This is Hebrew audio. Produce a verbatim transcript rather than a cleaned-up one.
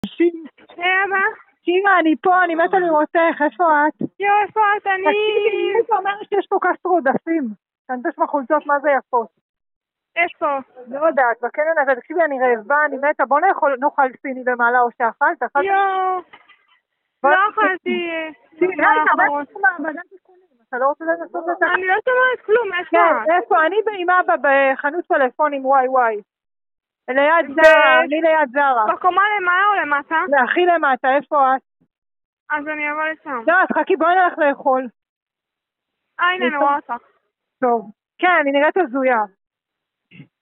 היי אבא. שירה, אני פה, אני מתה לראותך, איפה את? יו, איפה את? אני... תקשיבי, איפה אומרת שיש פה קסטרו עודפים? אני יודעת מהחולצות, מה זה יפות? איפה? לא יודעת, בקניון הזה, תקשיבי, אני רעבה, אני מתה, בוא נאכל סיני במעלה או שאכלת, אכלת? יו, לא אכלתי... רגע, מעבדת תיקונים, אתה לא רוצה לנסות את זה? אני לא שומעת כלום, איפה? כן, איפה? אני עם אבא בחנות פלאפונים וואי וואי. ליד זרה, אני ליד זרה. בקומה למעלה או למטה? הכי למטה, איפה את? אז אני אבוא לשם. לא, אז חכי, בואי נלך לאכול. אה, הנה, אני רואה אותך. טוב. כן, אני נראית הזויה.